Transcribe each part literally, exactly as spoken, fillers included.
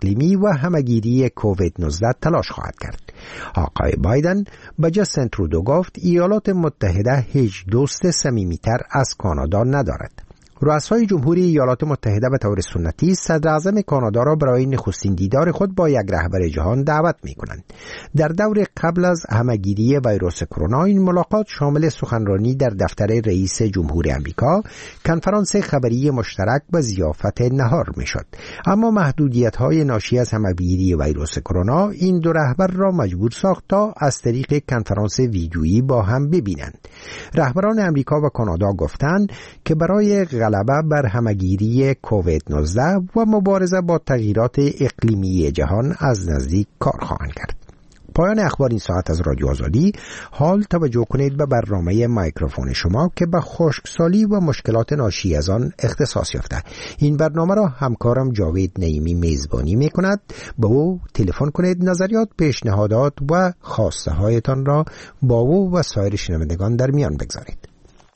اقلیمی و همگیری کووید نوزده تلاش خواهد کرد. آقای بایدن به جاستین ترودو گفت ایالات متحده هیچ دوست صمیمیتر از کانادا ندارد. رؤسای جمهوری ایالات متحده به طور سنتی صدر اعظم کانادا را برای نخستین دیدار خود با یک رهبر جهان دعوت می کنند. در دور قبل از همهگیری ویروس کرونا این ملاقات شامل سخنرانی در دفتر رئیس جمهور آمریکا، کنفرانس خبری مشترک و ضیافت نهار می شد. اما محدودیت های ناشی از همهگیری ویروس کرونا این دو رهبر را مجبور ساخت تا از طریق کنفرانس ویدیویی با هم ببینند. رهبران آمریکا و کانادا گفتند که برای غلبه بر همگیری کووید نوزده و مبارزه با تغییرات اقلیمی جهان از نزدیک کار خواهند کرد. پایان اخبار این ساعت از رادیو آزادی. حال توجه کنید به برنامه میکروفون شما که به خشکسالی و مشکلات ناشی از آن اختصاص یافته. این برنامه را همکارم جاوید نعیمی میزبانی می کند. به او تلفن کنید، نظریات، پیشنهادات و خواسته هایتان را با او و سایر شنوندگان در میان بگذارید.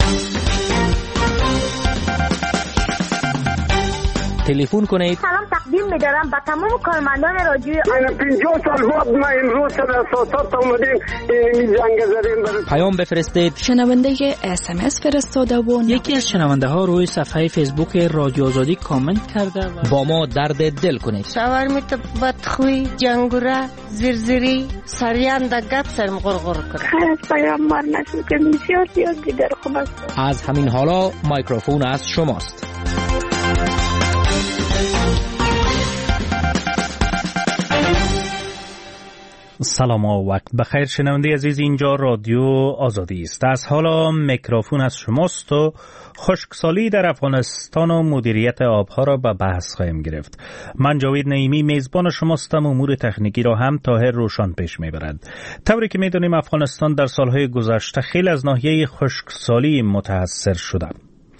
تلفن کنید. سلام تقدیم می‌دارم به تمام کارمندان رادیو. من پنجاه سال بعد ما امروز در اساسات اومدیم این جنگ زدیم. پیام بفرستید. شنونده اس ام اس فرستاده و یکی از شنونده ها روی صفحه فیسبوک رادیو آزادی کامنت کرده و با ما درد دل کنید. شاورمیت بدخوی، جنگوره، زرزری، سریان دا گپ سرم غرغر کرد. خیلی پیامبر نشد که بسیار زیاد دیگر خوب است. از همین حالا میکروفون از شماست. سلام و وقت بخیر شنونده عزیز، اینجا رادیو آزادی است. از حالا میکروفون از شماست و خشکسالی در افغانستان و مدیریت آبها را به بحث خواهیم گرفت. من جاوید نعیمی میزبان شماستم. امور تکنیکی را هم طاهر روشن پیش میبرد. طوری که میدونیم افغانستان در سالهای گذشته خیلی از ناحیه خشکسالی متاثر شده.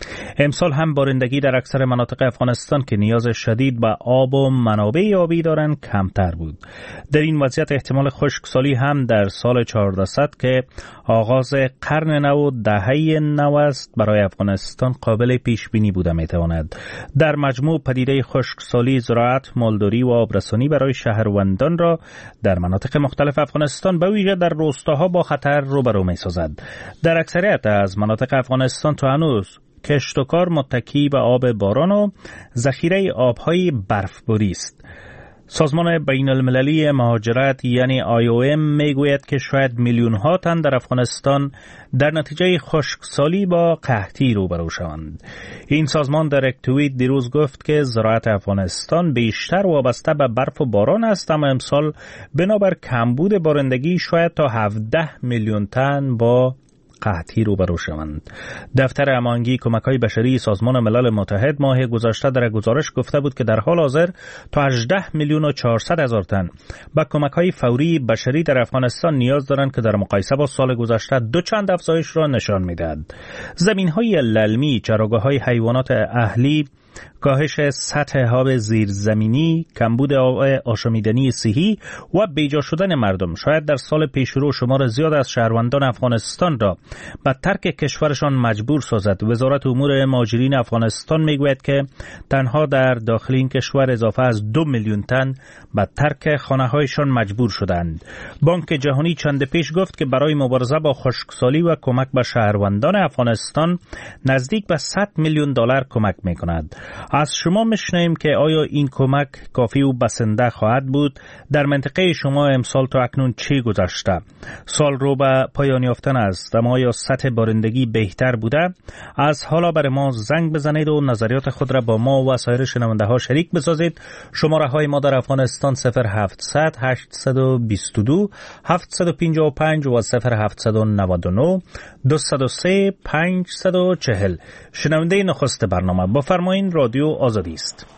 امسال هم بارندگی در اکثر مناطق افغانستان که نیاز شدید به آب و منابع آبی دارند کمتر بود. در این وضعیت احتمال خشکسالی هم در سال چهاردهصد که آغاز قرن نو و دهه نو است برای افغانستان قابل پیش بینی بوده میتواند. در مجموع پدیده خشکسالی زراعت، مالداری و آبرسانی برای شهروندان را در مناطق مختلف افغانستان به ویژه در روستاها با خطر روبرو میسازد. در اکثریت از مناطق افغانستان تا هنوز کشت و کار متکی به آب باران و ذخیره آبهای برفباری است. سازمان بین المللی مهاجرت یعنی آی او ام میگوید که شاید میلیون ها تن در افغانستان در نتیجه خشکسالی با قحطی روبرو شوند. این سازمان در یک توییت دیروز گفت که زراعت افغانستان بیشتر وابسته به برف و باران است، اما امسال بنابر کمبود بارندگی شاید تا هفده میلیون تن با قحطی روبرو شوند. دفتر هماهنگی کمک‌های بشری سازمان ملل متحد ماه گذشته در گزارش گفته بود که در حال حاضر تا هجده میلیون و چهارصد هزار تن به کمک‌های فوری بشری در افغانستان نیاز دارند که در مقایسه با سال گذشته دو چند افزایش را نشان می‌دهد. زمین‌های للمی، چراگاه‌های حیوانات اهلی، کاهش سطح آب زیرزمینی، کمبود آب آشامیدنی صحی و بیجا شدن مردم شاید در سال پیشرو شمار زیاد از شهروندان افغانستان را به ترک کشورشان مجبور سازد. وزارت امور مهاجرین افغانستان میگوید که تنها در داخل این کشور اضافه از دو میلیون تن به ترک خانه‌هایشان مجبور شدند. بانک جهانی چند پیش گفت که برای مبارزه با خشکسالی و کمک به شهروندان افغانستان نزدیک به صد میلیون دلار کمک می‌کند. از شما میشنویم که آیا این کمک کافی و بسنده خواهد بود؟ در منطقه شما امسال تا اکنون چی گذشته؟ سال رو به پایان یافتن است، اما آیا سطح بارندگی بهتر بوده؟ از حالا برای ما زنگ بزنید و نظریات خود را با ما و سایر شنونده ها شریک بسازید. شماره های ما در افغانستان صفر هفتصد هشتصد و بیست و دو هفتصد و پنجاه و پنج و صفر هفتصد و نود و نه دویست و سه پنجصد و چهل. شنونده نخست برنامه بفرمایید. رادیو آزادی است.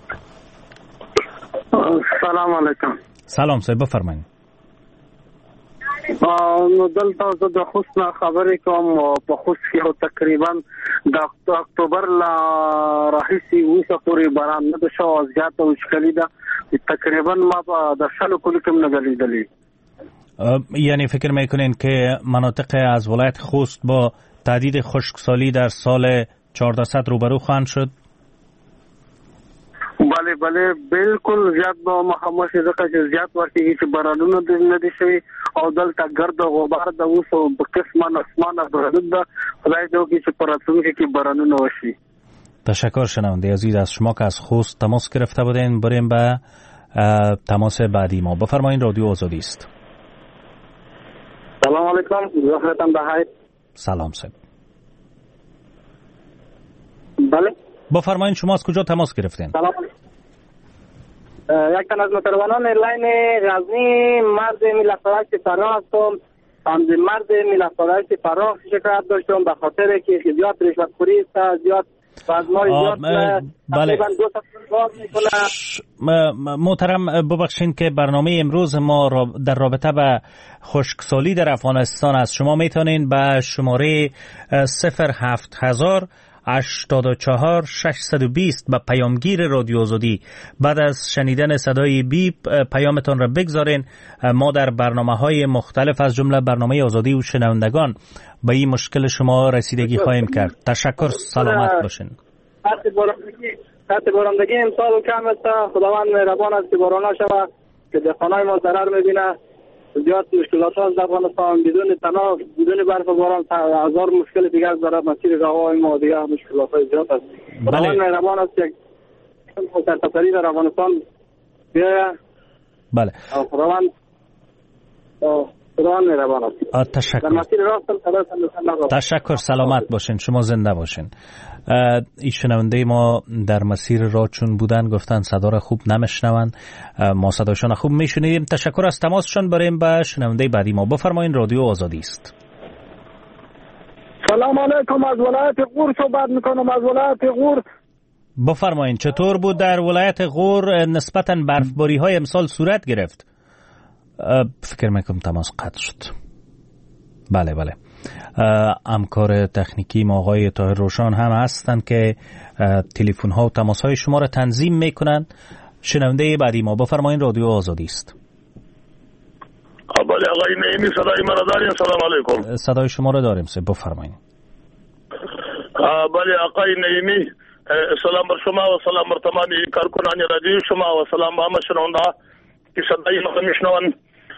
سلام علیکم. سلام صاحب بفرمایید. نو دلته د خصوصا خبرې کوم په خصوص کې تقریبا د اکتوبر لا راهیسي وسه پورې باران نه شو او زیات وشکلی ده تقریبا ما د شلو کلی کوم نه لیدلی. یعنی فکر میکنین که مناطق از ولایت خوست با تهدید خشکسالی در سال چهاردهصد روبرو خواهند شد؟ بله بله بله بالکل زیات به مخامخ ځکه چې زیات ورته چې بارانونه نه دي شوي او دلته ګرد او غبار د اوس په قسمه اسمانه بردود ده. خدای دې وکړي چې په راتلونکي کې بارانونه وشي. تشکر شنونده عزیز از شما که از خوست تماس گرفته بودین. بریم به تماس بعدی ما. بفرمایید رادیو آزادی است. سلام علیکم. وقتتان بخیر. سلام صاحب. بله بفرمایید شما از کجا تماس گرفتین؟ سلام. یک تن از متروانان لاین غزنی مرد ملافرش فراه هستم. هم مرد ملافرش فراه شکایت داشتم به خاطر که زیاد رشوت خوری است، زیاد بله محترم ببخشید که برنامه امروز ما در رابطه به خشکسالی در افغانستان است. شما میتونین به شماره صفر هفت هزار هشتاد و چهار ششصد و بیست به پیامگیر رادیو آزادی بعد از شنیدن صدای بیپ پیامتان را بگذارین. ما در برنامه های مختلف از جمله برنامه آزادی و شنوندگان به این مشکل شما رسیدگی خواهیم کرد. تشکر. سلامت باشین. خط بارندگی امسال کم است. خداوند مهربان است که باران شود که دهقانای ما ضرر میبینه. زیاد مشکلات هست در افغانستان. بدون تنها بدون برف و باران هزار مشکل دیگر در مسیر راههای ما دیگر مشکلات های زیاد است. خداوند مهربان است که سرتاسری در افغانستان بیاید. بله. خداوند خداوند مهربان است. تشکر. در مسیر راستم تشکر. سلامت باشین. شما زنده باشین. این شنونده ما در مسیر راه چون بودن گفتن صدا را خوب نمیشنون، ما صداشان خوب میشنیدیم. تشکر از تماسشان. بریم به شنونده بعدی ما. بفرمایید رادیو آزادی است. سلام علیکم. از ولایت غور صحبت میکنم. از ولایت غور. بفرمایید چطور بود در ولایت غور نسبتاً برفباری های امسال صورت گرفت؟ فکر میکنم تماس قطع شد. بله بله. همکار تکنیکی ما آقای طاهر روشان هم هستند که تلفن ها و تماس های شما را تنظیم میکنن. شنونده بعدی ما. بفرمایید رادیو آزادی است. بله آقای نعیمی صدای ما را داریم. سلام علیکم. صدای شما را داریم. سه بفرمایید. بله آقای نعیمی سلام بر شما و سلام بر تمام کارکنان رادیو شما و سلام به همه شنونده که صدای ما میشنون.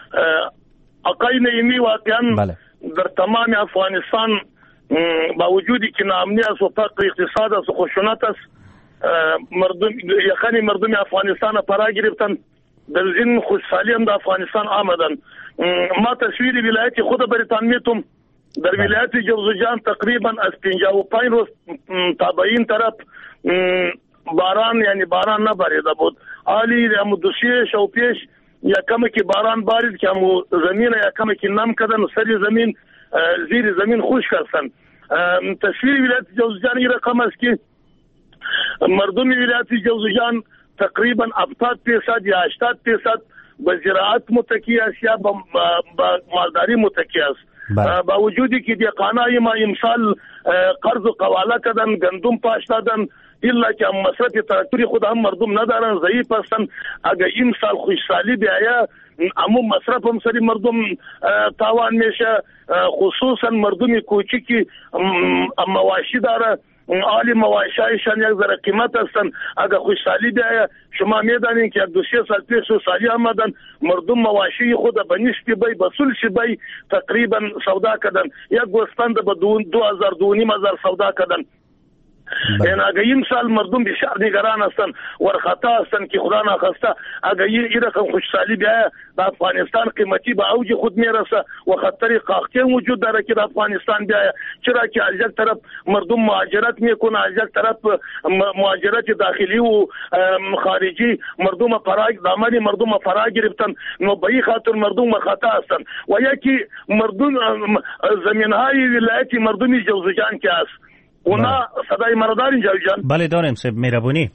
آقای نعیمی واقعا بله. در تمام افغانستان با وجودی که ناامنی است و فقر اقتصاد است و خشونت است، مردم یخنی مردم افغانستان فرا گرفتن. در این خوشحالی هم در افغانستان آمدن. ما تصویر ولایت خود برتان میتونم. در ولایت جوزجان تقریبا از پنجاه و پنج روز تابعین طرف باران یعنی باران نباریده بود. حالی هم دوسیه شو پیش یا کمی که باران بارید که همو زمین یا کمی که نم کردن و سری زمین زیر زمین خوش کردن. تصویر ولایت جوزجان این رقم است که مردم ولایت جوزجان تقریبا هفتاد درصد یا هشتاد درصد به زراعت متکی است یا به مالداری متکی است. با وجودی که دهقانای ما امسال قرض و قواله کردن، گندم پاش دادن، الا که مصرف تراکتوری خود هم مردم ندارن، ضعیف هستن. اگر این سال خوشحالی بیاید امو مصرف هم سری مردم تاوان میشه، خصوصا مردم کوچکی مواشی داره، عالی مواشایشان یک ذره قیمت هستن. اگر خوشحالی بیاید شما میدانین که دو سه سال پیش سالی آمدن مردم مواشی خود به نصف بی به ثلث بی تقریبا سودا کردن. یک گوسفند به دو هزار دو نیم هزار سودا کردن. یعنی اگر این سال مردم بسیار نگران هستن ورخطا هستن که خدا نخواسته اگر این رقم خوشحالی بیاید در افغانستان قیمتی به اوج خود میرسه و خطر قحطی وجود داره که در افغانستان بیاید. چرا که از یک طرف مردم مهاجرت میکنه، از یک طرف مهاجرت داخلی و خارجی مردم فرا دامن مردم فرا گرفتن. نو به این خاطر مردم خطا هستن و یکی مردم زمینهای ولایت مردم جوزجان که است. اونا صدای مرا دارین جاوی جان؟ بله داریم سب میربونی.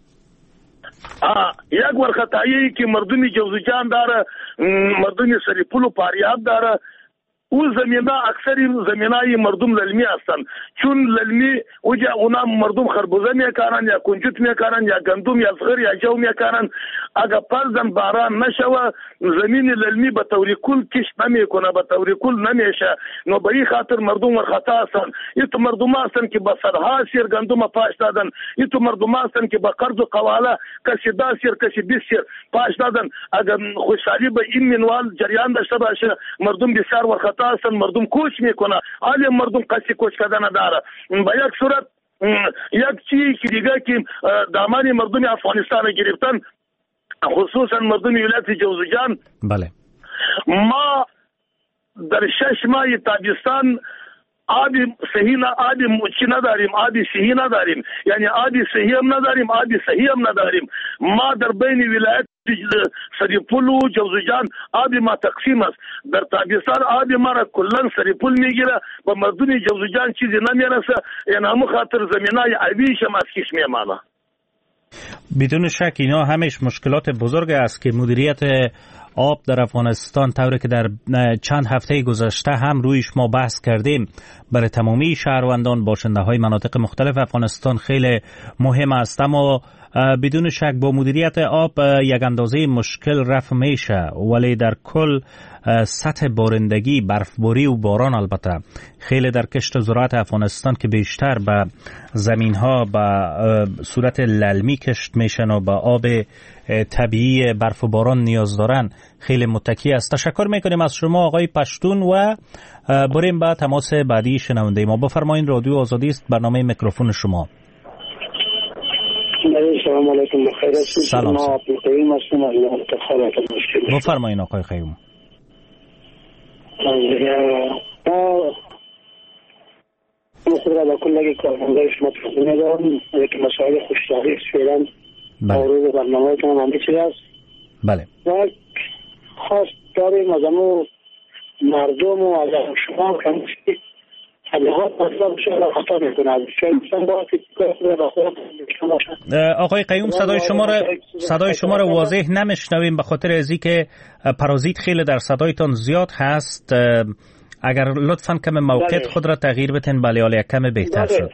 یک ورخطایی که مردمی جوزجان داره، مردمی سریپول و پاریاب داره، او زمینه اکثر زمینای مردم للمی هستند، چون للمی اوجا اونا مردم خربوزه میکارن یا کنجوت میکارن یا گندم یا زغر یا جو میکارن. اگر فرضاً باران نشوه زمین للمی به طور کل کشت نمیکنه، به طور کل نمیشه. نو به این خاطر مردم ورخطا هستند. این تو مردم هستند که با صدها سیر گندم پاش دادن، این تو مردم هستند که با قرض و قواله کسی ده سیر کسی بیست سیر پاش دادن. اگر خوشحالی به این منوال جریان داشته باشه مردم بسیار ورخطا هستند، مردم کوچ میکنه. حالی مردم کسی کوچ کردن نداره. به یک صورت یک چیزی که دیگه که دامانی مردم افغانستان گرفتن، خصوصا مردم ولایت جوزجان، بله ما در شش ماه تابستان آبی صحیح نه، آبی چی نداریم، آبی صحیح نداریم، یعنی آبی صحیح هم نداریم، آبی صحیح هم نداریم. ما در بین ولایت سریپول و جوزجان آبی ما تقسیم است. در تابستان آبی ما را کلا سریپول میگیره، با مردم جوزجان چیزی نمیرسه، یعنی همون خاطر زمینای آبیش هم از کش میمانه. بدون شک اینا همش مشکلات بزرگ است که مدیریت آب در افغانستان طوری که در چند هفته گذشته هم رویش ما بحث کردیم برای تمامی شهروندان باشنده های مناطق مختلف افغانستان خیلی مهم است. اما بدون شک با مدیریت آب یک اندازه مشکل رفع میشه، ولی در کل سطح بارندگی، برفباری و باران البته خیلی در کشت و زراعت افغانستان که بیشتر به زمین ها به صورت للمی کشت میشن و به آب طبیعی برف و باران نیاز دارن خیلی متکی است. تشکر میکنیم از شما آقای پشتون و بریم به تماس بعدی شنونده ما. بفرمایید، رادیو آزادی است، برنامه میکروفون شما. سلام علیکم. بخیر هستید؟ سلام. ما قیوم هستم از مفتخرات مشکل. بفرمایید آقای قیوم. ما خود را با کلگی کارمندای شما تقدیم دارم. یک مسائل خوشداری فعلا آروز برنامه کنم هم بیچه است. بله. و خواست داریم از امو مردم و از شما کنید تبلیغات مطلب شما خطا میکنه. شاید با آقای قیوم صدای شما را صدای شما را واضح نمیشنویم به خاطر ازی که پارازیت خیلی در صدایتان زیاد هست. اگر لطفاً کم موقعیت خود را تغییر بتین بله حالا یک کم بهتر شد.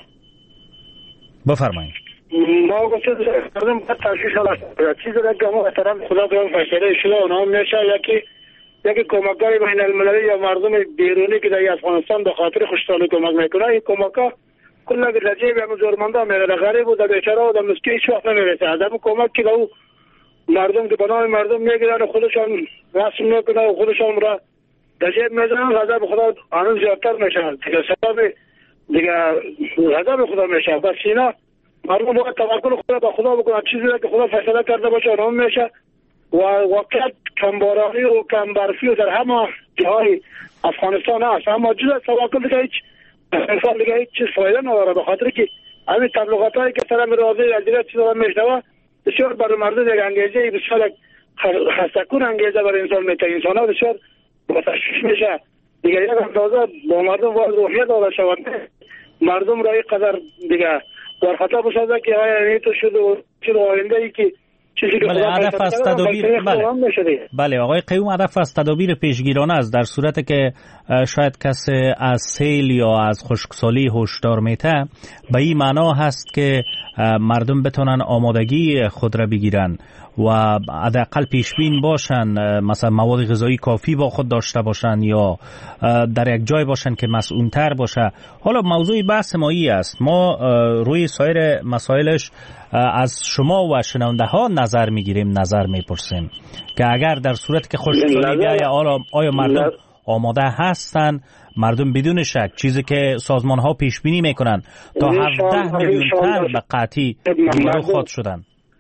بفرمایید. ما گفتم کردم که تشویش هست چیزی را که ما احترام خدا به اون فشاره شده اونها میشه یکی یکی کمک‌های بین المللی یا مردم بیرونی که در افغانستان به خاطر خوشحالی کمک میکنه. این کمک‌ها کلا رجیب هم زورمندا میره، غریب و بیچاره و مسکین هیچ وقت نمیرسه. از اون کمک که او مردم که بنای مردم میگیرن خودشان رسم میکنن و خودشان را رجیب میزنن، غضب خدا آنون زیادتر میشن دیگه، سبب دیگه غضب خدا میشه. بس اینا مردم باید توکل خدا به خدا بکنن، چیزی که خدا فیصله کرده باشه اون میشه. و واقعیت کمبارانی و کمبرفی و در همه جاهای افغانستان هست، اما جز از توکل دیگه هیچ انسان دیگه هیچ چیز فایده نداره، به خاطر که همین تبلیغات هایی که سرم راضی از دیگه چیز دارم میشنوه بسیار برای مردم یک انگیزه بسیار خستکون انگیزه برای انسان میته. انسان ها بسیار با تشویش میشه دیگه. یک اندازه با مردم باید روحیه داده شود، مردم را یک قدر دیگه برخطا بسازه که آیا نیتو شد و چیز آینده ای که بله هدف از تدابیر بله. بله آقای قیوم هدف از تدابیر پیشگیرانه است. در صورت که شاید کسی از سیل یا از خشکسالی هشدار میته به این معنا هست که مردم بتونن آمادگی خود را بگیرن و حداقل پیشبین باشن، مثلا مواد غذایی کافی با خود داشته باشن یا در یک جای باشن که مسئول‌تر باشه. حالا موضوع بحث ما ای است، ما روی سایر مسائلش از شما و شنونده ها نظر میگیریم، نظر میپرسیم که اگر در صورت که خشکسالی بیاید آیا مردم آماده هستن. مردم بدون شک چیزی که سازمان ها پیش بینی میکنن تا هفده میلیون تن به قحطی روبرو خواهد شدن.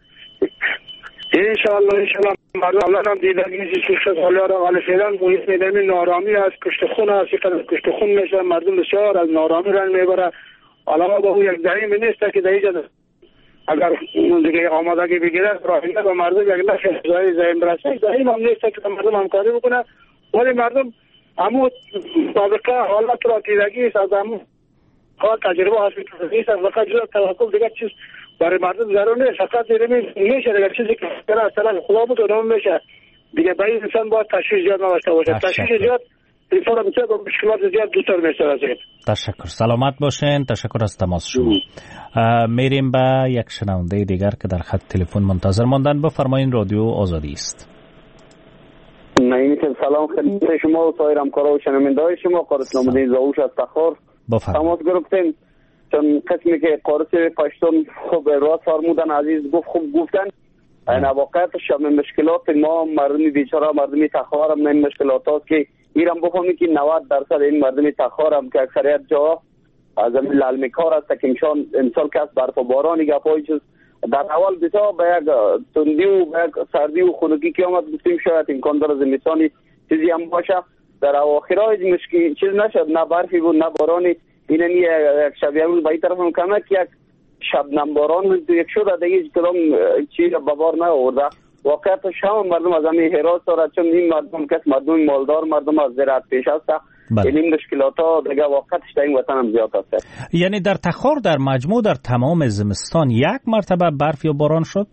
انشاءالله انشاءالله مردم الان دیدگی سوشت حالا را ولی فعلا محیط میدمی نارامی است، کشت خون است، کشت خون میشه، مردم بسیار از نارامی رنگ میبره. علاوه با اون یک دهیم نیست که در اینجا اگر دیگه آمادگی بگیره راهنده با مردم یک نفع زایی زایی برسه، دهیم هم نیست که مردم همکاری بکنه. ولی مردم همون سابقه حالت را دیدگی است، از همون حال تجربه حاصل نیست، از فقط جز توکل دیگه چیز برای مردم ضرور نیست. فقط دیگه میشه دیگه چیزی که از طرف خدا بود اونم میشه دیگه. برای انسان باید تشویش زیاد نداشته باشه. تشویش زیاد اینطور بسیار با مشکلات زیاد دوتر میشه. تشکر، سلامت باشین. تشکر از تماس شما. میریم به یک شنونده دیگر که در خط تلفن منتظر ماندن. بفرمایید، رادیو آزادی است. نایمیتون سلام خدمت شما و سایر همکارا و شنونده‌های شما. قارس نامدین زاوش از تخار تماس گرفتیم. چون قسمی که قارس پشتون خوب راست فرمودن، عزیز گفت خوب گفتن. این واقعیتش هم مشکلات ما مردمی بیچاره مردمی تخار هم این مشکلات هاست که ایران بفهمی که نود درصد این مردمی تخار هم که اکثریت جا از این لالمی کار است که انشان امسال که از برف و بارانی گپایی چیز در اول بسیار به یک تندی و به یک سردی و خنکی که آمد گفتیم شاید امکان داره زمستانی چیزی هم باشه. در اواخرهای مشکل چیز نشد، نه برفی بود نه بارانی. این یک شبیه روز به این طرف هم کمک یک شبنم باران یک شده دیگه هیچ کدام چیز به بار نآورده. واقعیتش هم مردم از همین حراس دارد، چون این مردم کس مردم مالدار مردم از زراعت پیش است. این مشکلات ها دیگه واقعیتش در این وطن هم زیاد است. یعنی در تخار در مجموع در تمام زمستان یک مرتبه برف یا باران شد؟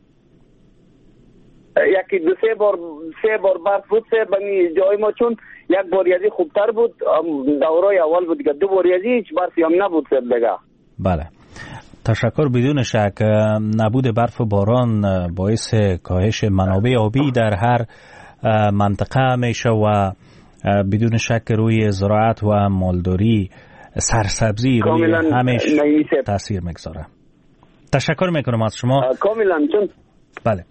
یکی دو سه بار سه بار برف بود. سه بنی جای ما چون یک بار یزی خوبتر بود، دورای اول بود دیگه. دو بار یزی هیچ برفی هم نبود دیگه. بله، تشکر. بدون شک نبود برف و باران باعث کاهش منابع آبی در هر منطقه میشه و بدون شک روی زراعت و مالداری سرسبزی روی همش تاثیر میگذاره. تشکر میکنم از شما. کاملا. چون بله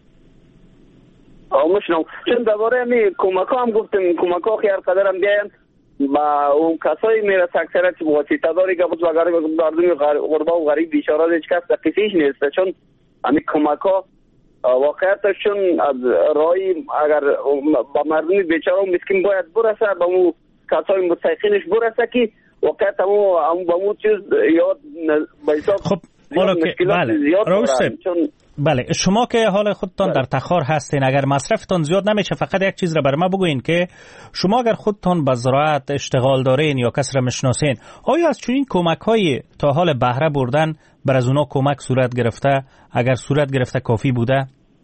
آموشنم چون درباره می کمک ها هم گفتیم کمک ها خیار قدر هم بیاین با اون کسایی میرسه اکثرت واسطه داری که بود و غریب مردم غربا و غریب بیچاره هیچ کس دقیقیش نیست. چون همین کمک ها واقعیتشون از رای اگر با مردم بیچاره و مسکین باید برسه با اون کسای مستحقینش برسه که واقعیت همون با اون چیز یاد با حساب خب حالا که بله چون بله شما که حال خودتان بله. در تخار هستین، اگر مصرفتان زیاد نمیشه فقط یک چیز را بر ما بگوین که شما اگر خودتان به زراعت اشتغال دارین یا کس را میشناسین، آیا از چنین کمک های تا حال بهره بردن بر از اونا کمک صورت گرفته؟ اگر صورت گرفته کافی بوده؟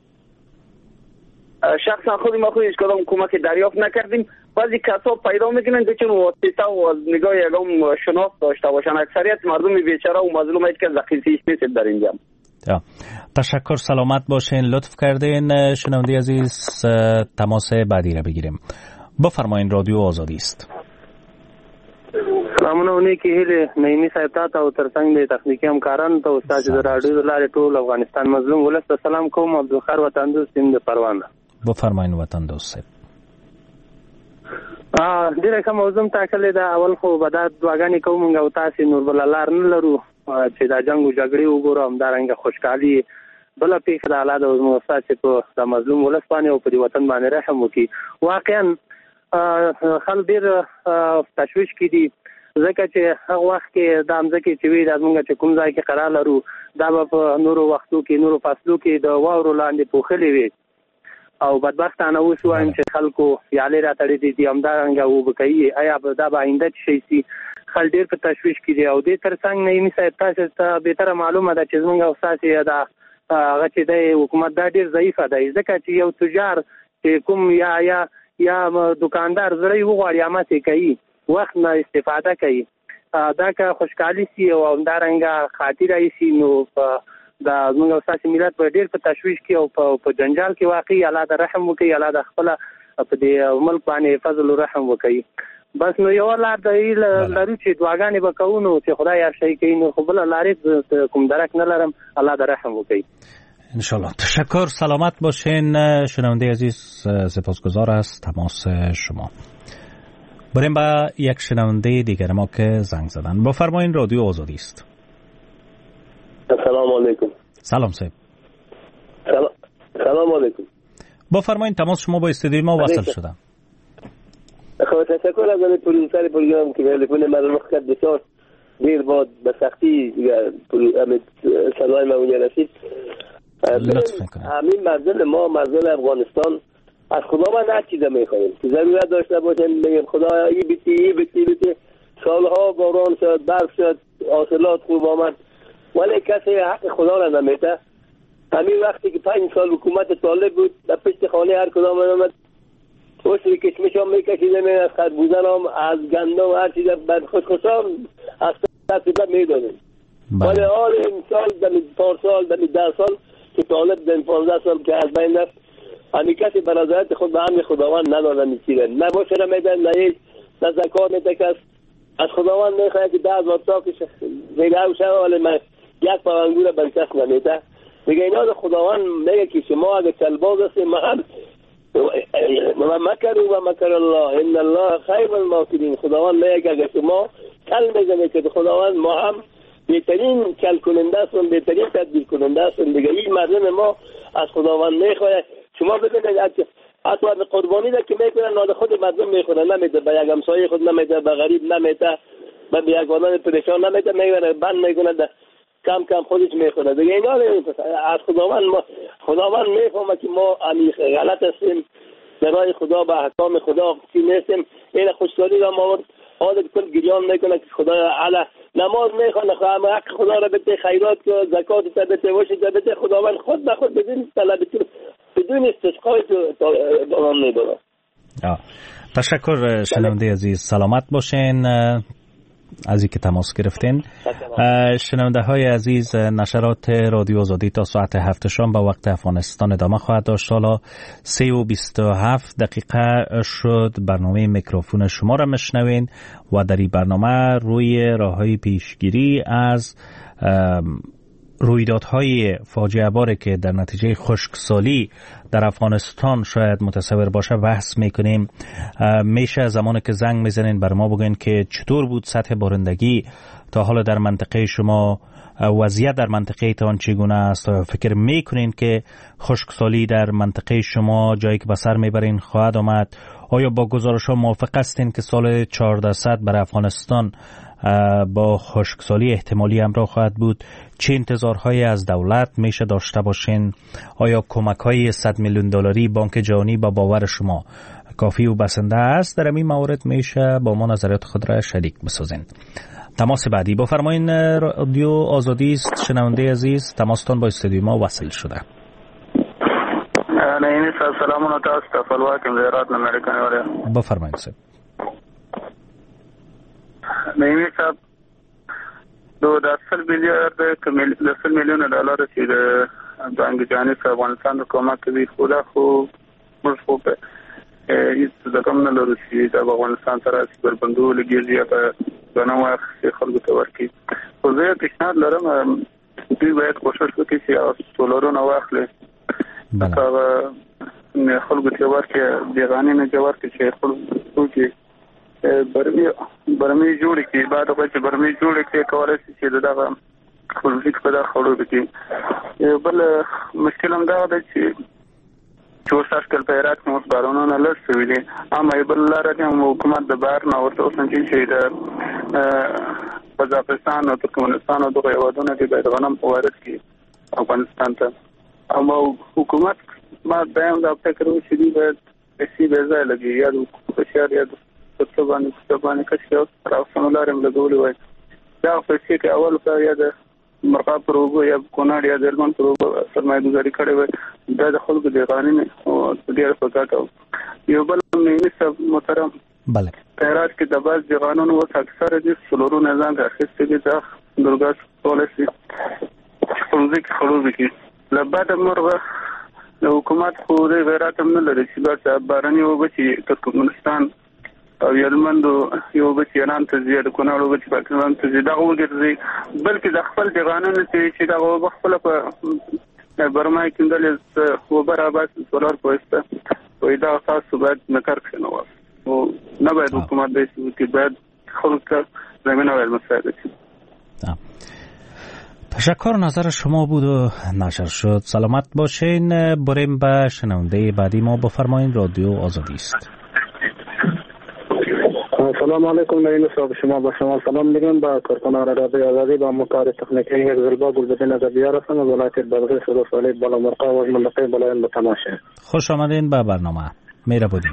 شخصا خودی ما خودش کدام کمک دریافت نکردیم. بعضی کسا پیدا میکنن که چون واسطه و از نگاه یکم شناخت داشته باشن. اکثریت مردم بیچاره و مظلوم هیچ کس دقیقیش نیست در اینجا. تشکر، سلامت باشین. لطف کردین. شنونده عزیز تماس بعدی را بگیریم. بفرمایین، رادیو آزادی است. سلامونه اونې کې هله نایمی صاحب ته او ترڅنګ د تخنیکی همکارانو ته استاد د رادیو لارې ټول افغانستان مظلوم ولس ته سلام کوم. عبدالخیر وطن دوست د پروانه. بفرمایین وطن دوست. ا ډیره کوم موضوع ټاکلې ده. اول خو به دا دعاګانې کوم او تاسو نور بل لار نه لرو چې دا جنگ او جګړې وګورم دا رنګ خوشحالي بل پیښه د حالات او موسسات په د مظلوم ولس باندې او په وطن باندې رحم وکي. واقعا خل ډیر تشویش کړي ځکه چې هغه وخت کې د امځکه چې وی د موږ چې کوم ځای کې قرار لرو دا په نورو وختو کې نورو فصلو کې د واورو لاندې پوخلې وي او بدبختانه اوس وایم چې خلکو یالي را تړي دي همدارنګه او بکایي آیا دا به آینده شي سي خل ډیر په تشویش کې او د ترڅنګ نه می صاحب تاسو ته به تر معلومه ده چې موږ او ساسي دا هغه چې د حکومت دا ډیر ضعیفه ده ځکه چې یو تجار چې کوم یا یا یا دکاندار زړی وغواړي امته کوي وخت نه استفاده کوي دا که خوشحالي سي او همدارنګه خاطر سي نو دا موږ او ساسي ملت په ډیر په تشویش کې او په جنجال کې واقعي الله د رحم وکي، الله د خپل په دې ملک باندې فضل او رحم وکي. بس نو یو لار د لارو چې دعاګانې وکاو نو چې خدای هر شي کوي نو خو بل لارې کوم درک نه لرم. الله د رحم وکي ان شاء الله. تشکر، سلامت باشین. شنونده عزیز سپاسگزار از تماس شما. بریم با یک شنونده دیگر ما که زنگ زدن. بفرمایین، رادیو آزادی است. سلام علیکم. سلام صاحب. سلام سلام علیکم. بفرمایین، تماس شما با استودیوی ما وصل شده. خب تشکر از آن پروژه پروگرام که تلفن من رو کرد بسیار دیر بعد به سختی صدای ما اونجا رسید. همین منزل ما منزل افغانستان از خدا ما نه چیزا میخوایم که ضرورت داشته باشیم بگیم خدا ای بیتی ای بیتی بیتی سالها باران شد برف شد حاصلات خوب آمد ولی کسی حق خدا را نمیده. همین وقتی که پنج سال حکومت طالب بود در پشت خانه هر کدام آمد وشی کشمش هم میکشیده می از خربوزه هم از گندم هر چیز بر خودخوشان از تقریبا میدادیم. ولی حال این سال دمی چهار سال دمی ده سال که طالب دمی پانزده سال که از بین رفت همی کسی به نظرت خود به همین خداوند ندادن میچیدن نه باشه نمیدن نه هیچ نه زکات نتکست از خداوند میخواهد که ده هزار تا که میگه او شد ولی من یک پاونگور بر کس نمیده میگه اینا ده خداوند میگه که شما اگه چلباز هستی من و مکر و مکر الله ان الله خیر الماکرین خداوند میگه اگه شما کل میزنه که خداوند ما هم بهترین کل کننده است و بهترین تدبیر کننده است دیگه این مردم ما از خداوند میخواد شما ببینید حتی قربانی ده که میکنن ناد خود مردم میخورن نمیده به یک همسایه خود نمیده به غریب نمیده به بیگانه پریشان نمیده میگن بند میکنه کم کم خودش میخوره دیگه اینا از خداوند ما خداوند میفهمه که ما عمیق غلط هستیم در راه خدا به احکام خدا چی نیستیم این خوشحالی را ما عادت کل گریان میکنه که خدا علی نماز میخونه حق خدا را بده خیرات که زکات بده وشی بده خداوند خود به خود بدون طلب بدون استسقای تو دارم میبره. تشکر شنونده عزیز سلامت باشین از اینکه تماس گرفتین. شنونده های عزیز نشرات رادیو آزادی تا ساعت هفت شام با وقت افغانستان ادامه خواهد داشت. حالا سه و بیست و هفت دقیقه شد برنامه میکروفون شما را مشنوین و در این برنامه روی راههای پیشگیری از رویدادهای فاجعه باره که در نتیجه خشکسالی در افغانستان شاید متصور باشه بحث میکنیم. میشه زمانی که زنگ میزنین بر ما بگین که چطور بود سطح بارندگی تا حالا در منطقه شما، وضعیت در منطقه تان چگونه است، فکر میکنین که خشکسالی در منطقه شما جایی که به سر میبرین خواهد آمد؟ آیا با گزارش ها موافق هستین که سال چهاردهصد برای افغانستان با خشکسالی احتمالی همراه خواهد بود؟ چه انتظارهایی از دولت میشه داشته باشین؟ آیا کمک های صد میلیون دلاری بانک جهانی با باور شما کافی و بسنده است؟ در این موارد میشه با ما نظریات خود را شریک بسازین. تماس بعدی بفرمایین. رادیو آزادی است شنونده عزیز، تماستان با استودیو ما وصل شده. نعیمی صاحب سلامونه تاسو ته فلواکم زیارات امریکن وره بفرمایید صاحب. نعیمی صاحب دو د اصل میلیارد د اصل میلیون ډالر چې د بانک جهانی په افغانستان د کومک کوي خو دا خو موږ خو په هیڅ د کوم نه لرو چې د افغانستان سره بربندو لګیږي یا په غنو واخ خلکو ته ورکړي. خو زه پیشنهاد لرم دوی باید کوشش وکړي چې سولرونه واخلي هغه خلکو ته ورکړي بیغانې نه ورکړي چې خلکو کې برمي برمي جوړ کړي بعد به چې برمي جوړ کړي کولای شي چې دغه خپلویک په دغه خړو کې بل مشکل هم دا دی چې چوساش کل پیرات کې موږ بارونو نه لږ شوي دي اما بل لاره چې حکومت د بار نه ورته وسنجي چې د قزاقستان او ترکمنستان او دغه هیوادونو کې باید غنم وارد کړي افغانستان ته. اما حکومت ما دایم دا فکر وکړي چې باید پیسې به ځای لګي یا د بشر یا د څه باندې څه باندې کښې راوسنو لارې هم لګولې وای دا پیسې کې اول کار یا د مرغاب پر اوبو یا کونړ یا د هلمند پر اوبو سرمایه ګزاري کړې وای دا د خلکو د قانون او ډېر په ګټه. یو بل مینی صاحب محترم بله خیرات کې د باز د قانون اوس اکثره د سلورو نظام اخیستې دي دا درګاس پالیسي خپلځي کې خړوبې کې لبعد مرغه د حکومت خو د غیرت هم نه لري چې دا بارني اوبه چې ترکمنستان او یلمند یو به ایران ته زیات کوناړو به پاکستان ته زیات وګرځي بلکې د خپل د قانون چې دا غو خپل په برمای کې دلته خو برابر سولر پوسټ وې دا تاسو باید نکر کنه او نه باید حکومت دې چې باید خلک زمينه ول مساعده شي. تشکر، نظر شما بود و نشر شد. سلامت باشین. بریم به شنونده بعدی ما. بفرمایین. رادیو آزادی است. سلام علیکم. نعیم صاحب شما با شما سلام میگم. با کارکنان رادیو آزادی با مکار تکنیکی هرزلبا گلبدین ادبیار هستم از ولایت بلخی صدو سالی بالا مرقا و منطقه بلایان به تماشه. خوش آمدین به برنامه. میره بودیم.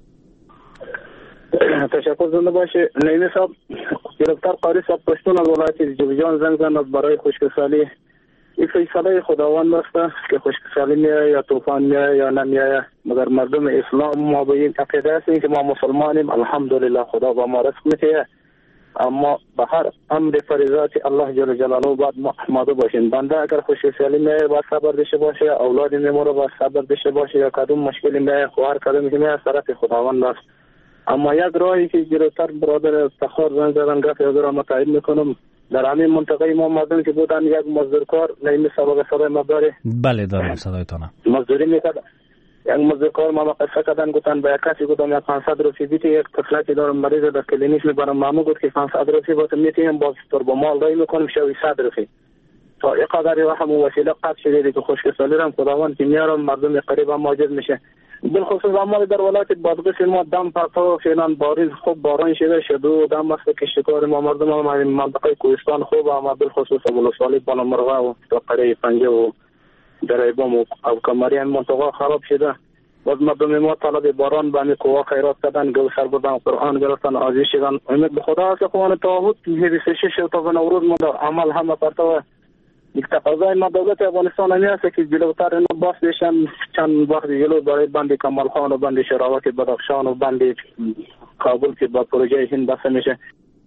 تشکر زنده باشه. نعیم صاحب گرفتار قاری صاحب پشتون از ولایت جوزجان زنگ زن برای خشکسالی این فیصله خداوند است که خشکسالی میایه یا طوفان میایه یا نمیایه، مگر مردم اسلام ما به این عقیده هستیم که ما مسلمانیم، الحمدلله خدا با ما رزق میده، اما به هر امر فریضات الله جل جلاله باید ما آماده باشیم. بنده اگر خشکسالی میایه باید صبر داشته باشه، اولاد میمونه باید صبر داشته باشه، یا کدوم مشکلی میایه خواهر کدوم که میایه طرف خداوند است. اما یک راهی که جلوتر برادر افتخار زنگ زدن گفت یاد را متعهد میکنم، در همین منطقه ما مردم که بودن یک مزدورکار نمی سبق صدای ما داره. بله دارم صدایتانم. مزدوری میکرد، یک مزدورکار ما قصه کردن گفتن به یک کسی گفتم یک پانصد روپیه بیتی، یک طفلکی دارم مریض در کلینیک میبرم، مامو گفت که پانصد روپیه با تو میتیم باز تربو مال دایی میکنیم شوی صد روپیه. تا این قدری رحم و وسیله قطع شده که خشکسالی رم خداوند که میارم مردم قریب هم ماجد میشه. بالخصوص اما در ولایت بادغیس ما دم پرتو فعلا باران خوب باران شده شد و دم است که شکار ما مردم ما منطقه کوهستان خوب اما بالخصوص ابوالصالح بالا مرغا و تا قریه پنجه و در بام و کمری هم منطقه خراب شده. باز مردم ما طلب باران به می کوه خیرات کردن، گل سر بردن، قرآن گرفتن، آزی شدن. امید به خدا است که خوان تاهود بیست و شش تا نوروز ما عمل همه پرتو یک تقاضای ما دولت افغانستان همی است که جلوتر اینو باز بشن چند وقت جلو برای بند کمال خان و بند شراوت بدخشان و بند کابل که با پروژه هند بسته میشه.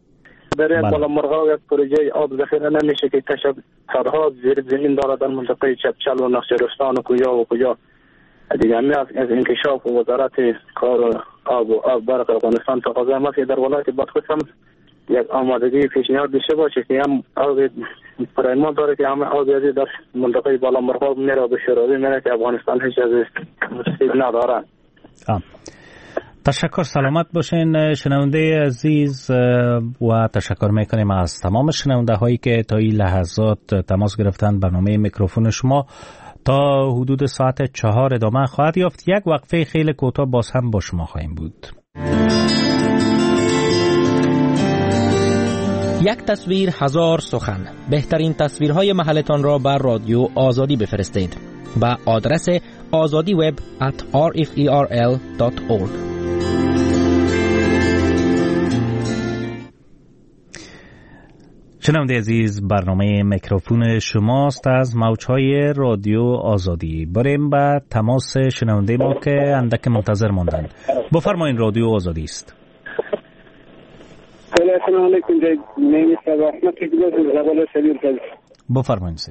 در بالا مرغا و یک پروژه آب ذخیره نمیشه که کشف سرها زیر زمین داره در منطقه چپچل و نقشه‌رستان و کجا و کجا. دیگه همی از انکشاف و وزارت کار و آب و آب برق افغانستان تقاضای ما که در ولایت بادغیس هم یک آمادگی پیشنهاد داشته باشه که هم آب پرایمان داره که همه آب ازی در منطقه بالا مرغا میره به شوروی میره که افغانستان هیچ از سیب نداره. آه. تشکر، سلامت باشین شنونده عزیز و تشکر میکنیم از تمام شنونده هایی که تا این لحظات تماس گرفتن. برنامه میکروفون شما تا حدود ساعت چهار ادامه خواهد یافت. یک وقفه خیلی کوتاه باز هم با شما خواهیم بود. یک تصویر هزار سخن. بهترین تصویرهای محلتان را بر رادیو آزادی بفرستید با آدرس آزادی وب ات آر اف ای آر ال دات اورگ. شنونده عزیز، برنامه میکروفون شماست از موجهای رادیو آزادی. بریم به تماس شنونده ما که اندک منتظر ماندن. بفرمایین، رادیو آزادی است. السلام علیکم. جای نمی صباح نتی دیگر زبال سبیر کرد. بفرمایین سید.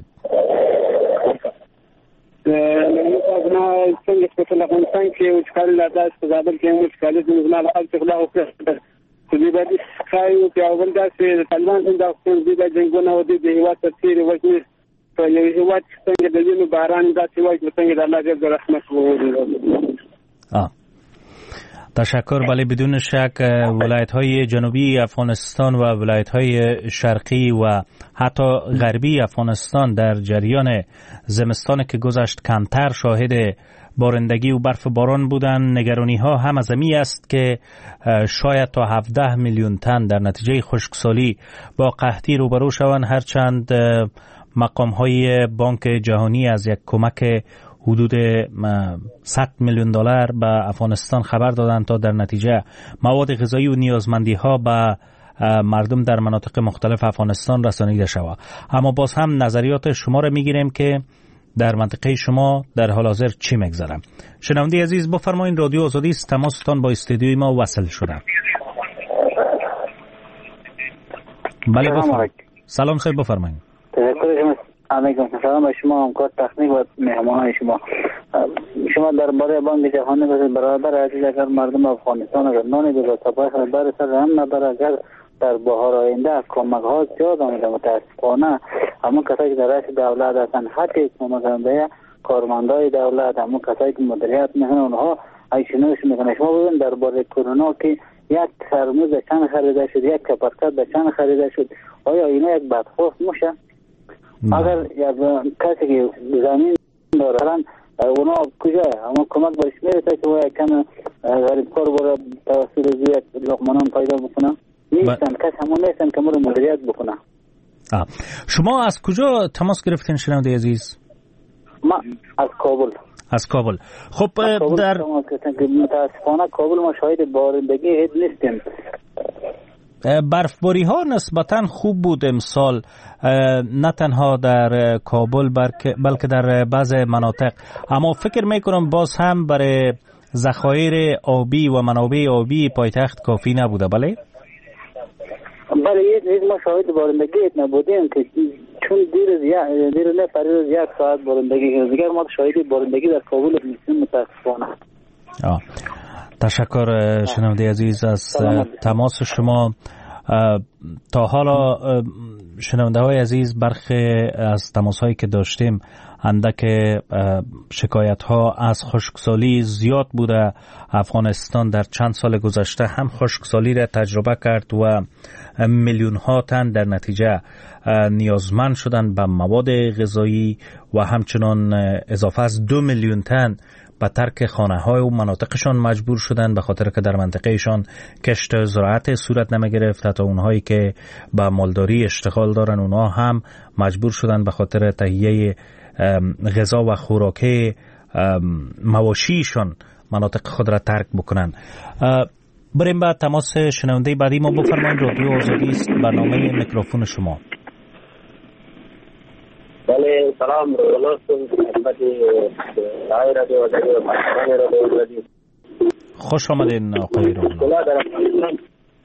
از ما سنگس بطل افغانستان که وچکالی لداست زبال که وچکالی زمزمان خلط خلا و کرد. کدی بعدی خواهی که اول دست طالبان این داستان دیده جنگونه و دیده هیوات تیر وجنی تا یه هیوات سنگ دلیم باران دستی وجه سنگ در الله جب در رحمت بود. آه تشکر. بله، بدون شک ولایت های جنوبی افغانستان و ولایت های شرقی و حتی غربی افغانستان در جریان زمستان که گذشت کمتر شاهد بارندگی و برف باران بودن. نگرانی ها هم از امی است که شاید تا هفده میلیون تن در نتیجه خشکسالی با قحطی روبرو شوند، هرچند مقام های بانک جهانی از یک کمک حدود صد میلیون دلار به افغانستان خبر دادند تا در نتیجه مواد غذایی و نیازمندی ها به مردم در مناطق مختلف افغانستان رسانیده شود. اما باز هم نظریات شما را میگیریم که در منطقه شما در حال حاضر چی میگذره. شنونده عزیز بفرمایید، رادیو آزادی است، تماستان با استودیوی ما وصل شده. بله بفرمایید. سلام صاحب، بفرمایید. علیکم سلام به شما، همکار تکنیک و مهمان شما. شما درباره بانک جهانی گفتید برادر عزیز، اگر مردم افغانستان اگر نانی به طبق خبر سر هم نداره، اگر در بهار آینده کمک ها زیاد آمده متاسفانه همون کسایی که در رأس دولت هستن، حتی کمک آمده کارمندای دولت، همون کسایی که مدیریت میکنن اونها ایشونوش میکنه. شما ببین درباره کرونا که یک ترمز چند خریده شد، یک کپرکت به چند خریده شد، آیا اینا یک بدخواست میشه؟ اگر یک کسی که زمین دارن اونا کجا اما کمک برش میرسه که او کم غریب کار برای توسط یک لقمانان پیدا بکنه؟ نیستن، کس همون نیستن که مرا مدیریت بکنه. شما از کجا تماس گرفتین شنونده عزیز؟ ما از کابل. از کابل. خب کابل در متاسفانه کابل ما شاهد بارندگی هیچ نیستیم. برفباری ها نسبتا خوب بود امسال، نه تنها در کابل بلکه در بعض مناطق، اما فکر میکنم باز هم برای ذخایر آبی و منابع آبی پایتخت کافی نبوده. بله بله یک ما شاهد بارندگی نبودیم که چون دیر زیاد دیر نه فرض یک ساعت بارندگی دیگر ما شاهد بارندگی در کابل نیستیم متاسفانه. آه. تشکر شنونده عزیز از تماس شما. تا حالا شنونده های عزیز برخی از تماس هایی که داشتیم اندک شکایت ها از خشکسالی زیاد بوده. افغانستان در چند سال گذشته هم خشکسالی را تجربه کرد و میلیون ها تن در نتیجه نیازمند شدن به مواد غذایی و همچنان اضافه از دو میلیون تن به ترک خانه های و مناطقشان مجبور شدند به خاطر که در منطقهشان کشت زراعت صورت نمی گرفت. حتی اونهایی که به مالداری اشتغال دارن اونها هم مجبور شدند به خاطر تهیه غذا و خوراک مواشیشان مناطق خود را ترک بکنن. بریم به تماس شنونده بعدی ما. بفرمایید، رادیو آزادی است، برنامه میکروفون شما. بله سلام رولوستون خدمت رای رادیو آزادی و پاکستان رادیو آزادی. خوش آمدین آقای رولو. مشکلات در افغانستان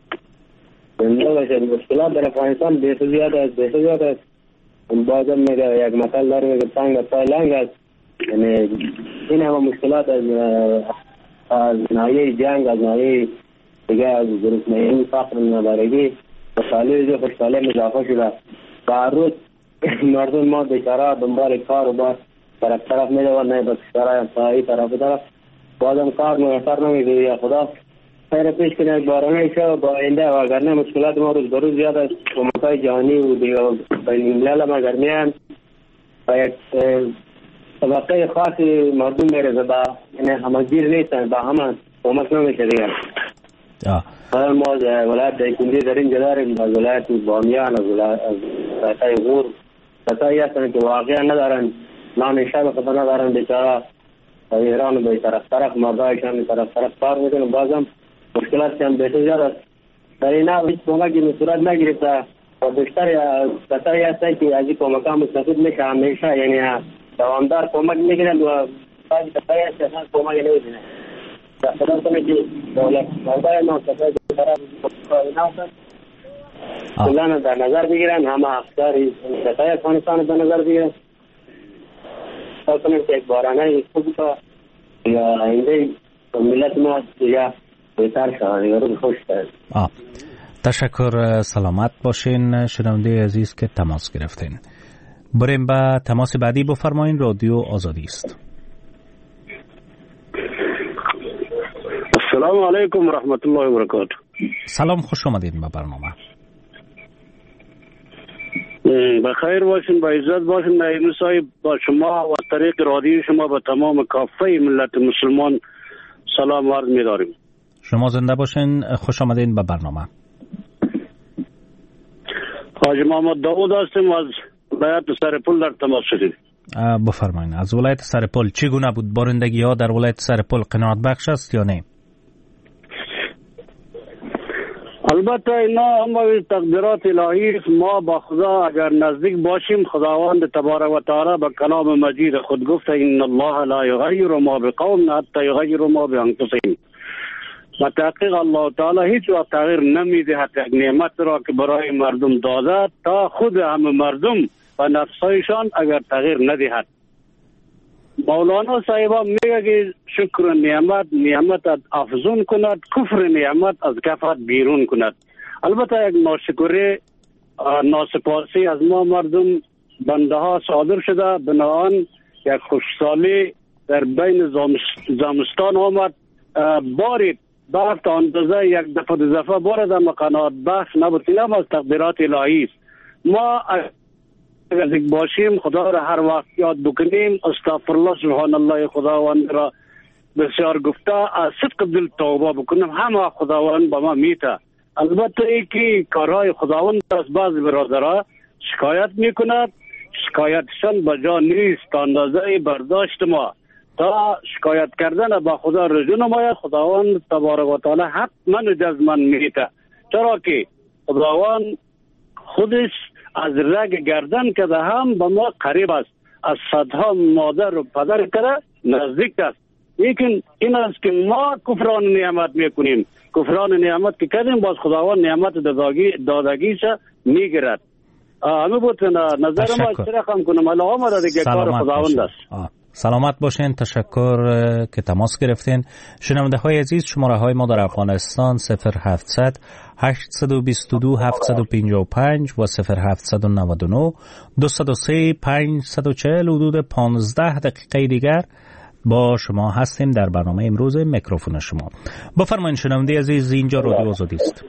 مشکلات در افغانستان بسیار زیاد است بسیار زیاد است. بازم میگه یک مثال داریم که تنگ پای لنگ است. یعنی این همه مشکلات از از ناحیه جنگ، از ناحیه دیگه از گرسنگی، فقر، نابرابری، مسائل خوشحالی اضافه شده. هر روز مردم ما بیچاره دنبال کار و بار طرف طرف میدوند، نه بس کارای سایی طرف طرف بازم کار میسر نمیده. یا خدا خیر پیش کنه بارانه شو با آینده، و اگر نه مشکلات ما روز بروز زیاد است. کمک‌های جهانی و دیگه بین الملل ما درمیان و یک طبقه خاصی مردم میرزه با یعنی همگیر نیستن، با همه کمک نمیشه دیگر. حالا ما ولایت دایکنده در اینجا داریم، از ولایت بامیان، از ولایت غور، کسایی هستن که واقعا ندارن، نان شب خدا ندارن، بیچاره ایران به طرف طرف مردایشان طرف طرف کار میکنن، بازم مشکلات هم بسیار زیاد است. در این حال هیچ کمکی به صورت نگرفته و بیشتر کسایی هستن که از این کمک ها مستفید میشه، همیشه یعنی دوامدار کمک میگیرن و بعضی کسایی هستن کمک نمیدونن. خدا کنه که دولت مردای ما کسایی به طرف کاری نوستن کلان در نظر بگیرن، همه افکاری کسایی افغانستان در نظر بگیرن. خدا کنه که یک بارانه خوب تا یا آینده ملت ما یا بهتر شود یا رو خوش کرد. تشکر، سلامت باشین شنونده عزیز که تماس گرفتین. بریم به تماس بعدی. بفرمایین، رادیو آزادی است. السلام علیکم و رحمت الله و برکاته. سلام، خوش آمدید به برنامه. بخیر باشین، با عزت باشین. نایب صاحب، با شما و طریق رادیو شما به تمام کافه ملت مسلمان سلام عرض می‌داریم. شما زنده باشین، خوش آمدین به برنامه. حاج محمد داوود هستم، از ولایت سرپل در تماس شدیم. بفرمایید، از ولایت سرپل چگونه بود بارندگی ها در ولایت سرپل؟ قناعت بخش است یا نه؟ البته اینا هم تقدیرات الهی، ما با خدا اگر نزدیک باشیم، خداوند تبارک و تعالی به کلام مجید خود گفته ان الله لا یغیر ما بقوم حتی یغیروا ما بانفسهم. و تحقیق الله تعالی هیچ وقت تغییر نمیدهد یک نعمت را که برای مردم داده تا خود همه مردم و نفسایشان اگر تغییر ندهد. مولانا صاحب میگه که شکر نعمت نعمت افزون کند، کفر نعمت از کفت بیرون کند. البته یک ناشکری ناسپاسی از ما مردم بنده ها صادر شده، بنابراین یک خوشسالی در بین زمستان آمد، بارید برف تا اندازه یک دفعه دو دفعه بارد، اما قناعت بخش نبود. این هم از تقدیرات الهی است. ما اگر باشیم خدا را هر وقت یاد بکنیم، استغفرالله سبحان الله خداوند را بسیار گفته، از صدق دل توبه بکنیم، همه خداوند با ما میته. البته ای که کارهای خداوند از بعض برادرها شکایت میکند، شکایتشان به جا نیست، اندازه برداشت ما تا شکایت کردن با خدا رجوع نماید. خداوند تبارک و تعالی حتما جزمن میته، چرا که خداوند خودش از رگ گردن کده هم به ما قریب است، از صدها مادر و پدر کده نزدیک است. لیکن این است که ما کفران نعمت میکنیم. کفران نعمت که کردیم باز خداوند نعمت دادگی دادگیش میگیرد. همه بود نظر ما اشتراک هم کنم. الله ما را دیگه کار خداوند است. سلامت باشین. تشکر که تماس گرفتین. شنونده های عزیز، شماره های ما در افغانستان صفر هفتصد هشتصد و بیست و دو هفتصد و پنجاه و پنج و صفر هفتصد و نود و نه دویست و سه پانصد و چهل. حدود پانزده دقیقه دیگر با شما هستیم در برنامه امروز میکروفون شما. بفرمایید شنونده عزیز، اینجا رادیو آزادی است.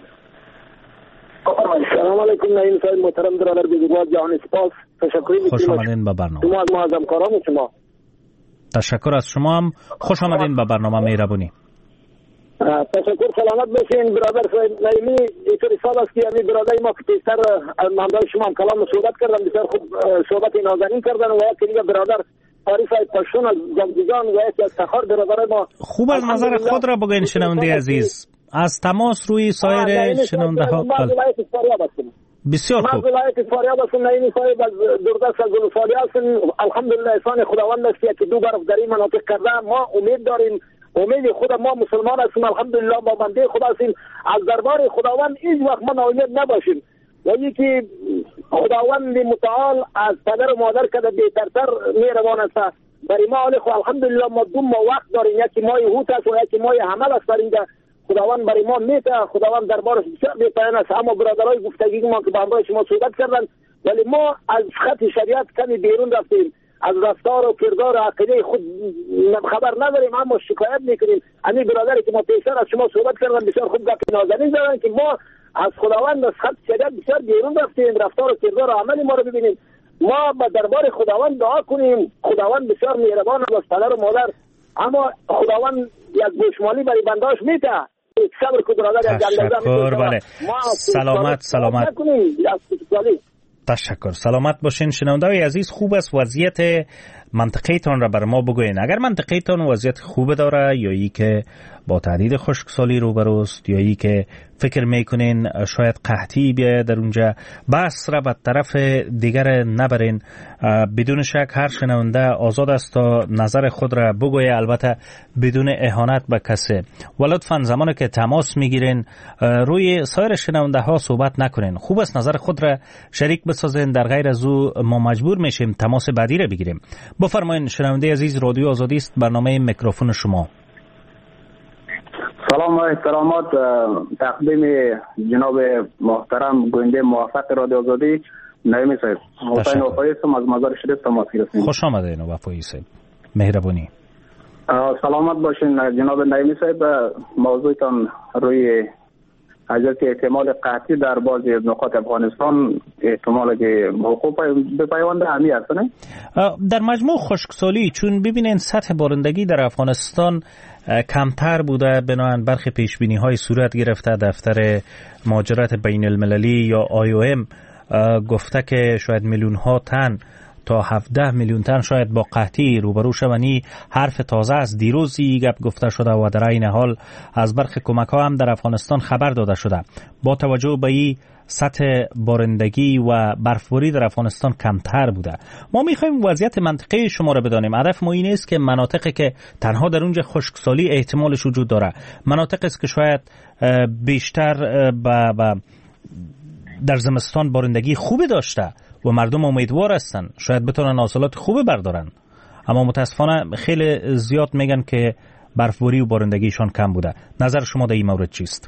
سلام علیکم نعیم صاحب محترم، برادر بزرگوار جهان سپاس. تشکر می‌کنم. خوش آمدین به برنامه. شما از معظم کارام شما. تشکر از شما هم. خوش آمدین به برنامه مهربونی. تشکر. سلامت باشین برادر صاحب نعیمی. اینطوری سال است که همین برادر ما که پیشتر همراه شما هم کلام صحبت کردن، بسیار خوب صحبت نازنین کردن و یک دیگه برادر تاریخ پشتون از جنگجویان و یک افتخار برادر ما. خوب از نظر خود را بگوین شنونده عزیز، از تماس روی سایر شنونده ها. بسیار خوب. ما ولایت فاریاب هستم. نعیمی صاحب از دوردست از گلوسالی هستم. الحمدلله احسان خداوند است که دو برف در این مناطق کرده. ما امید داریم، امید خود ما مسلمان هستیم، الحمدلله با بنده خدا هستیم. از دربار خداوند هیچ وقت ما ناامید نباشیم. ولی که خداوند متعال از پدر و مادر کده بهترتر مهربان است. برای ما علی خو الحمدلله ما دو ما وقت داریم، یکی ماه هوت است و یکی ماه حمل است. برای خداوند برای ما میته، خداوند دربارش بسیار بهترین است. اما برادرای گفتگی ما که با همراه شما صحبت کردن، ولی ما از خط شریعت کمی بیرون رفتیم، از رفتار و کردار و عقیده خود خبر نداریم، اما شکایت میکنیم. همین برادری که ما پیشتر از شما صحبت کردن بسیار خوب گپ نازنین زدن که ما از خداوند از خط شریعت بسیار بیرون رفتیم، رفتار و کردار و عمل ما رو ببینیم. ما به دربار خداوند دعا کنیم. خداوند بسیار مهربان است، پدر و مادر، اما خداوند یک گوشمالی برای بنداش میته. تشکر. بله. سلامت سلامت. تشکر. سلامت باشین شنونده‌های عزیز. خوب است وضعیت منطقه تان را بر ما بگوین. اگر منطقه تان وضعیت خوب داره یا ای که با تهدید خشکسالی روبروست یا ای که فکر میکنین شاید قحطی بیاید در اونجا، بس را به طرف دیگر نبرین. بدون شک هر شنونده آزاد است تا نظر خود را بگویه، البته بدون اهانت به کسی. و لطفاً زمانی که تماس میگیرین روی سایر شنونده ها صحبت نکنین. خوب است نظر خود را شریک بسازین، در غیر از او ما مجبور میشیم تماس بعدی را بگیریم. بفرمایید شنونده عزیز، رادیو آزادی است، برنامه میکروفون شما. سلام و احترامات تقدیم جناب محترم گوینده موفق رادیو آزادی نعیمی صاحب. حسین وفایی هستم از مزار شریف تماس گرفتیم. خوش آمدید وفایی صاحب. مهربانی. سلامت باشین جناب نعیمی صاحب. موضوعتان روی حضرت احتمال قحطی در بعضی نقاط افغانستان احتمال که حقوق بپیونده همی هست نه؟ در مجموع خشکسالی، چون ببینین سطح بارندگی در افغانستان کمتر بوده، بنابراین برخی پیشبینی های صورت گرفته. دفتر مهاجرت بین المللی یا آی او ام گفته که شاید میلیون ها تن تا هفده میلیون تن شاید با قحطی روبرو شوند. حرف تازه از دیروزی گپ گفته شده و در این حال از برخی کمک ها هم در افغانستان خبر داده شده. با توجه به این سطح بارندگی و برفباری در افغانستان کمتر بوده. ما میخوایم وضعیت منطقه شما را بدانیم. هدف ما این است که مناطقی که تنها در اونجا خشکسالی احتمالش وجود داره، مناطقی است که شاید بیشتر با در زمستان بارندگی خوبی داشته و مردم امیدوار هستن شاید بتونن حاصلات خوبی بردارن، اما متاسفانه خیلی زیاد میگن که برفباری و بارندگیشان کم بوده. نظر شما در این مورد چیست؟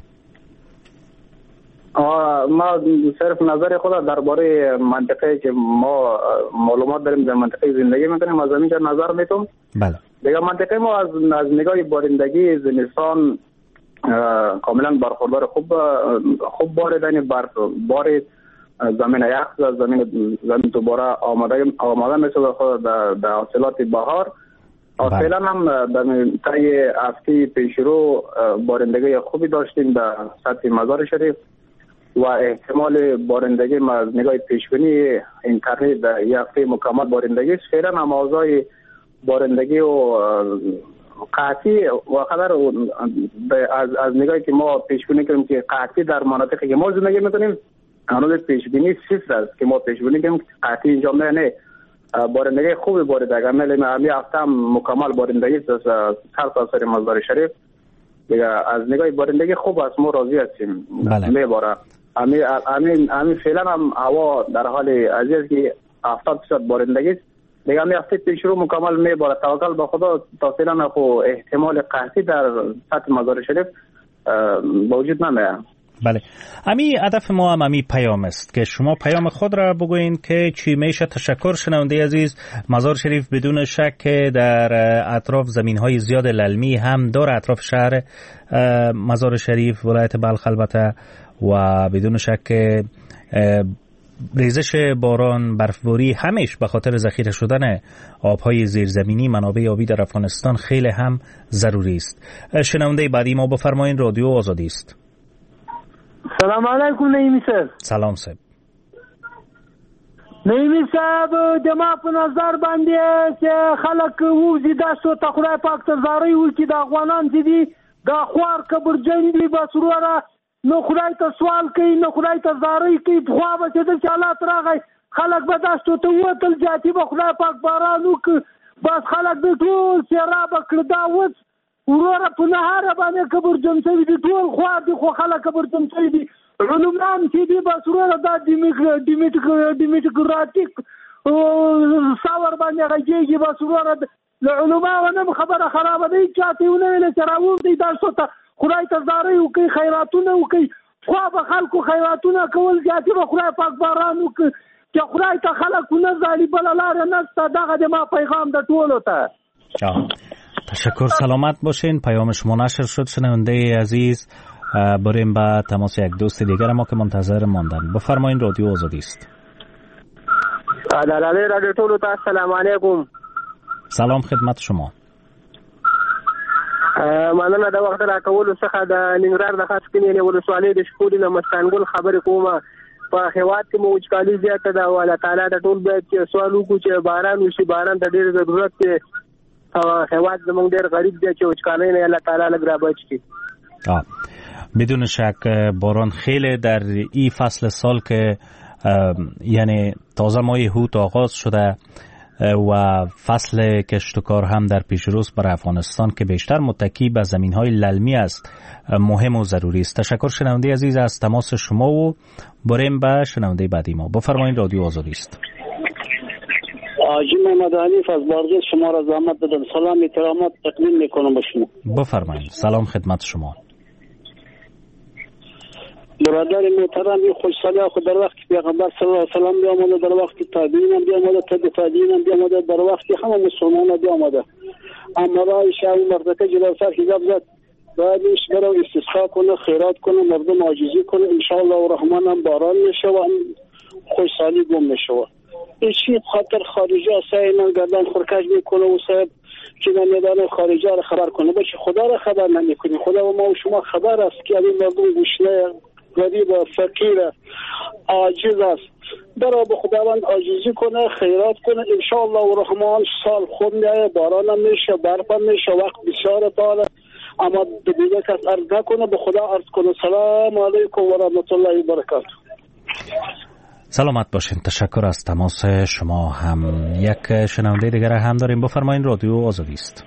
ما صرف نظر خود درباره منطقه که ما معلومات داریم در منطقه زندگی میکنیم از اینجا نظر میتونم. بله. دیگه منطقه ما از از نگاه بارندگی زمستان کاملا برخوردار خوب خوب باردن برف بارید زمین یخ زمین زمین دوباره آماده آماده میشه خود در حاصلات بهار. فعلا هم در طی هفته پیشرو بارندگی خوبی داشتیم در سطح مزار شریف و احتمال بارندگی ما از نگاه پیشبینی اینترنت در یک هفته مکمل بارندگی است. فعلا هم اوضاع بارندگی و قحطی و خبر از از نگاهی که ما پیش بینی کنیم که قحطی در مناطقی که ما زندگی میکنیم هنوز پیش بینی صفر است که ما پیش بینی کنیم قحطی اینجا نه. بارندگی خوبی بارید اگر نه می هفته مکمل بارندگی است سر تا سر مزار شریف دیگه از نگاه بارندگی خوب است ما راضی هستیم. بله. میباره امی امی امی فعلا هم هوا در حال عزیز که هفتاد درصد بارندگی است دیگه می هفته پیش رو مکمل میباره. توکل به خدا تا فعلا خو احتمال قحطی در سطح مزار شریف موجود نمیاد. بله، امی هدف ما هم امی پیام است که شما پیام خود را بگوین که چی میشه. تشکر شنونده عزیز. مزار شریف بدون شک در اطراف زمین های زیاد للمی هم داره، اطراف شهر مزار شریف ولایت بلخ البته، و بدون شک ریزش باران، برفباری همیش به خاطر ذخیره شدن آبهای زیرزمینی، منابع آبی در افغانستان خیلی هم ضروری است. شنونده بعدی ما بفرمایید. رادیو آزادی است. سلام علیکم نعیمی صاحب. سلام صاحب. نعیمی صاحب د ما په نظر باندې چې خلک ووزي داسو ته خدای پاک ته زارۍ وکړي د افغانان چې دي دا خوار کبرجن دي بس وروره نو خدای ته سوال کوي نو خدای ته زارۍ کوي. پخوا به چې داسې حالات راغی خلک به داسو ته ووتل جاتي به خدای پاک باران وکړي بس خلک به ټول سیرابه کړه. دا اوس وروره په نهاره باندې کبرجن شوي دي ټول خوار دي خو خلک کبرجن شوي دي. علومان چې دي بس وروره دا ډیموکراتیک ساور باندې غږېږي بس وروره له علماو نه خبره خرابه ده. چاته یې ونه ویله چې راووځئ داسو ته خدای ته زارۍ وکړئ خیراتونه وکړئ. خوا به خلکو خیراتونه کول زیاتې به خدای پاک باران وکړي چې خدای ته خلک ونه ځالي بله لاره نشته. دغه د ما پیغام ده ټولو ته. تشکر، سلامت باشین. پیام شما نشر شد شنونده عزیز. بریم با تماس یک دوست دیگر ما که منتظر ماندن. بفرمایید. رادیو آزادی است. عدالت رادیو ټولو ته السلام علیکم. سلام خدمت شما. مننه د وخت راکولو څخه د ننګرهار د خاص کلي ولسوالۍ د شپولې له مستانګل خبرې کومه. په هیواد کې مو وچکالي زیاته ده او الله تعالی د ټول باید سوال وکړو چې باران وشي. باران د ډېر ضرورت دی او هیواد زموږ ډېر غریب دی چې وچکالۍ نه الله تعالی لږ را بچ کړي. بدون شک باران خیلی در این فصل سال که یعنی تازه ماه هوت آغاز شده و فصل کشت و کار هم در پیش روز برای افغانستان که بیشتر متکی به زمین‌های للمی است مهم و ضروری است. تشکر شنونده عزیز از تماس شما و بریم به شنونده بعدی ما. بفرمایید. رادیو آزادی است. آجی محمد حنیف از بارگز شما را زحمت دادم. سلام احترامات تقدیم میکنم به شما. بفرمایید. سلام خدمت شما. برادر محترم این خوشحالی خود در وقت پیغمبر صلی الله علیه و سلم بیامده، در وقت تابعین هم بیامده، تبع تابعین هم بیامده، در وقت همه مسلمان هم بیامده. اما رای شاهی مردکه جلال سر حجاب زد بعدش برو استسقا کنه، خیرات کنه، مردم عاجزی کنه. انشاءالله و رحمان هم باران میشه و خوشحالی گم میشه. این چی خاطر خارجی سعی من گردن خورکش میکنه و صاحب که من میدانه خارجی را خبر کنه بچه خدا را خبر نمیکنی. خدا و ما و شما خبر است که این مردم گوشنه غریب فقیر عاجز است. برای به خداوند عاجزی کنه، خیرات کنه. انشاءالله و رحمان سال خوب میایه، باران هم میشه، برف هم میشه، وقت بسیار داره. اما دیگه کس عرض نکنه به خدا عرض کنه. سلام علیکم و رحمت الله و برکاته. سلامت باشین. تشکر از تماس شما. هم یک شنونده دیگر هم داریم. بفرمایید. رادیو آزادی است.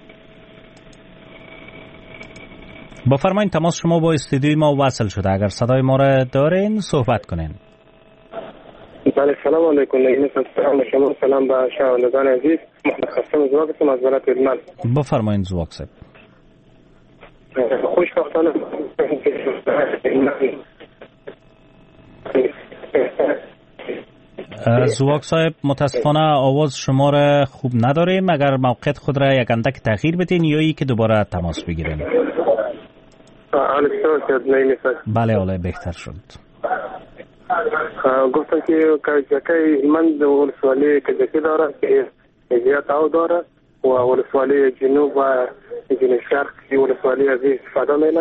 بفرمایید. تماس شما با استودیوی ما وصل شده. اگر صدای ما را دارین صحبت کنین. بله سلام علیکم. سلام شما. سلام به شنوندگان عزیز. محمد خسرو زواک هستم از ولایت هلمند. بفرمایید زواک صاحب. خوشبختانه زواک صاحب متاسفانه آواز شما را خوب نداریم. اگر موقعیت خود را یک اندک تغییر بدین یا ای که دوباره تماس بگیرین. بله حالا بهتر شد. گفتم که کجکی من در ولسوالی کجکی داره که زیاد آو داره و ولسوالی جنوب و جنوب شرق ولسوالی از استفاده می‌کنه.